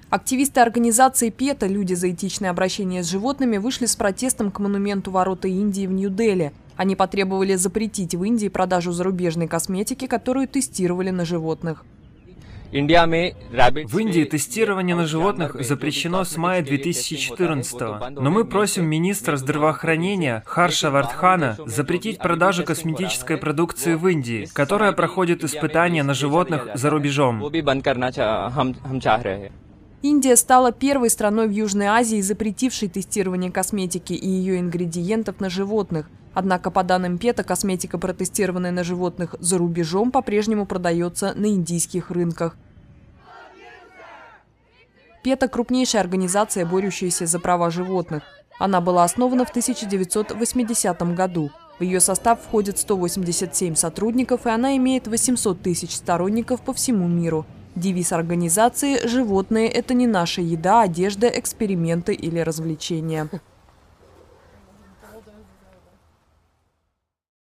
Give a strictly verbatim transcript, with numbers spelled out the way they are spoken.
Активисты организации ПЕТА «Люди за этичное обращение с животными» вышли с протестом к монументу «Ворота Индии» в Нью-Дели. Они потребовали запретить в Индии продажу зарубежной косметики, которую тестировали на животных. В Индии тестирование на животных запрещено с мая две тысячи четырнадцатого, но мы просим министра здравоохранения Харша Вардхана запретить продажу косметической продукции в Индии, которая проходит испытания на животных за рубежом. Индия стала первой страной в Южной Азии, запретившей тестирование косметики и ее ингредиентов на животных. Однако, по данным ПЕТА, косметика, протестированная на животных за рубежом, по-прежнему продается на индийских рынках. ПЕТА – крупнейшая организация, борющаяся за права животных. Она была основана в тысяча девятьсот восьмидесятом году. В ее состав входит сто восемьдесят семь сотрудников, и она имеет восемьсот тысяч сторонников по всему миру. Девиз организации «Животные – это не наша еда, одежда, эксперименты или развлечения».